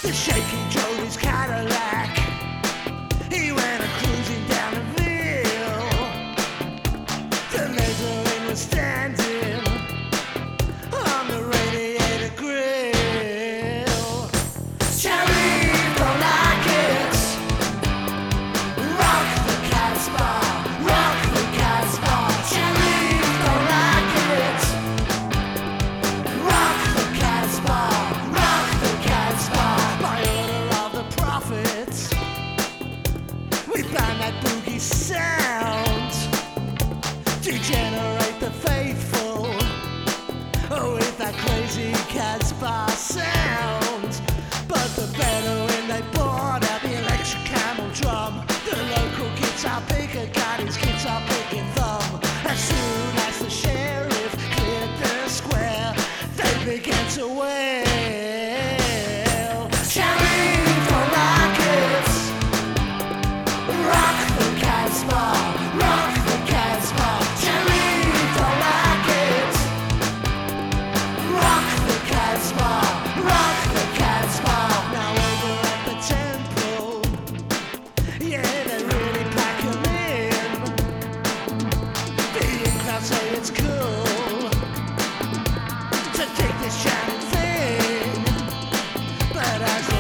The shaky drove his Cadillac. He went cruising down the Ville. The mezzanine was standing on the radiator grill. Cherry, don't like it. Rock the Casbah, rock the Casbah. Cherry, don't like it. Rock the Casbah, rock the Casbah. By order of the prophets, we found that boogie sound to generate the faithful with that crazy Casbah sound. But the Bedouin, they bought out the electric camel drum. The local guitar picker got his guitar picking thumb. As soon as the sheriff cleared the square, they began to wail. Sheriff, don't like it. Rock the Casbah, rock the Casbah. Sheriff, don't like it. Rock the Casbah, rock the Casbah. Now over at the temple, yeah, they really pack 'em in. The in-crowd say it's cool to take this shiny thing, but as